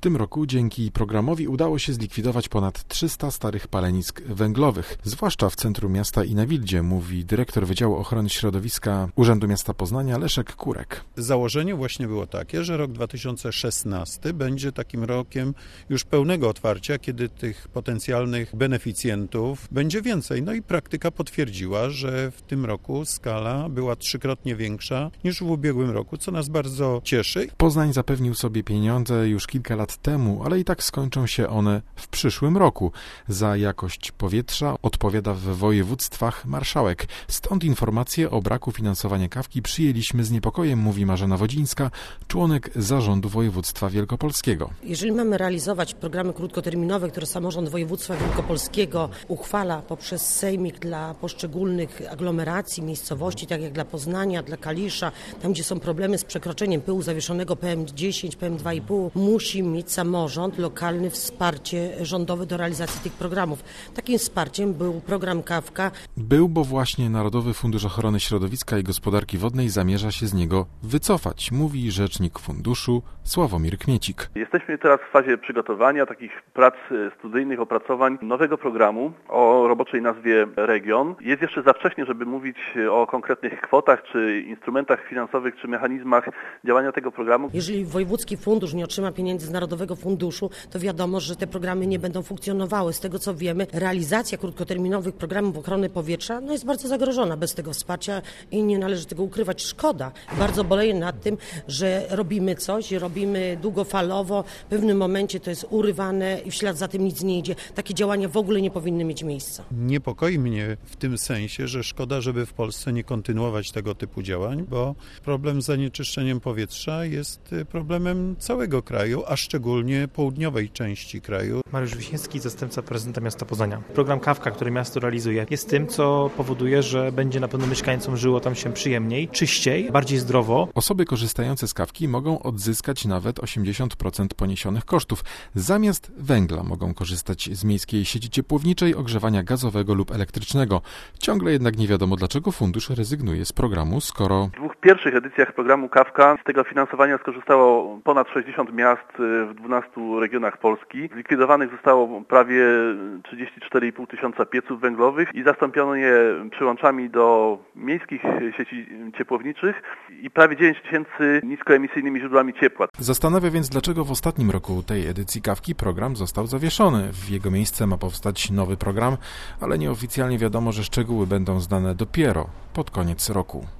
tym roku dzięki programowi udało się zlikwidować ponad 300 starych palenisk węglowych, zwłaszcza w centrum miasta i na Wildzie, mówi dyrektor Wydziału Ochrony Środowiska Urzędu Miasta Poznania Leszek Kurek. Założenie właśnie było takie, że rok 2016 będzie takim rokiem już pełnego otwarcia, kiedy tych potencjalnych beneficjentów będzie więcej. No i praktyka potwierdziła, że w tym roku skala była 3-krotnie większa niż w ubiegłym roku, co nas bardzo cieszy. Poznań zapewnił sobie pieniądze już kilka lat temu, ale i tak skończą się one w przyszłym roku. Za jakość powietrza odpowiada w województwach marszałek. Stąd informacje o braku finansowania Kawki przyjęliśmy z niepokojem, mówi Marzena Wodzińska, członek zarządu województwa wielkopolskiego. Jeżeli mamy realizować programy krótkoterminowe, które samorząd województwa wielkopolskiego uchwala poprzez sejmik dla poszczególnych aglomeracji, miejscowości, tak jak dla Poznania, dla Kalisza, tam gdzie są problemy z przekroczeniem pyłu zawieszonego PM10, PM2,5, musi mieć samorząd lokalny wsparcie rządowe do realizacji tych programów. Takim wsparciem był program Kawka. Był, bo właśnie Narodowy Fundusz Ochrony Środowiska i Gospodarki Wodnej zamierza się z niego wycofać, mówi rzecznik funduszu Sławomir Kmiecik. Jesteśmy teraz w fazie przygotowania takich prac studyjnych, opracowań nowego programu o roboczej nazwie Region. Jest jeszcze za wcześnie, żeby mówić o konkretnych kwotach, czy instrumentach finansowych, czy mechanizmach działania tego programu. Jeżeli wojewódzki fundusz nie otrzyma pieniędzy z Narodowego Funduszu, to wiadomo, że te programy nie będą funkcjonowały. Z tego co wiemy, realizacja krótkoterminowych programów ochrony powietrza jest bardzo zagrożona bez tego wsparcia i nie należy tego ukrywać. Szkoda. Bardzo boleję nad tym, że robimy coś, robimy długofalowo, w pewnym momencie to jest urywane i w ślad za tym nic nie idzie. Takie działania w ogóle nie powinny mieć miejsca. Niepokoi mnie w tym sensie, że szkoda, żeby w Polsce nie kontynuować tego typu działań, bo problem z zanieczyszczeniem powietrza jest problemem całego kraju, a szczególnie południowej części kraju. Mariusz Wiśniewski, zastępca prezydenta miasta Poznania. Program Kawka, który miasto realizuje, jest tym, co powoduje, że będzie na pewno mieszkańcom żyło tam się przyjemniej, czyściej, bardziej zdrowo. Osoby korzystające z Kawki mogą odzyskać nawet 80% poniesionych kosztów. Zamiast węgla mogą korzystać z miejskiej sieci ciepłowniczej, ogrzewania gazowego lub elektrycznego. Ciągle jednak nie wiadomo, dlaczego fundusz rezygnuje z programu, skoro... W dwóch pierwszych edycjach programu Kawka z tego finansowania skorzystało ponad 60 miast w 12 regionach Polski. Zlikwidowanych zostało prawie 34,5 tysiąca pieców węglowych i zastąpiono je przyłączami do miejskich sieci ciepłowniczych i prawie 9 tysięcy niskoemisyjnymi źródłami ciepła. Zastanawia więc, dlaczego w ostatnim roku tej edycji Kawki program został zawieszony. W jego miejsce ma powstać nowy program, ale nieoficjalnie wiadomo, że szczegóły będą znane dopiero pod koniec roku.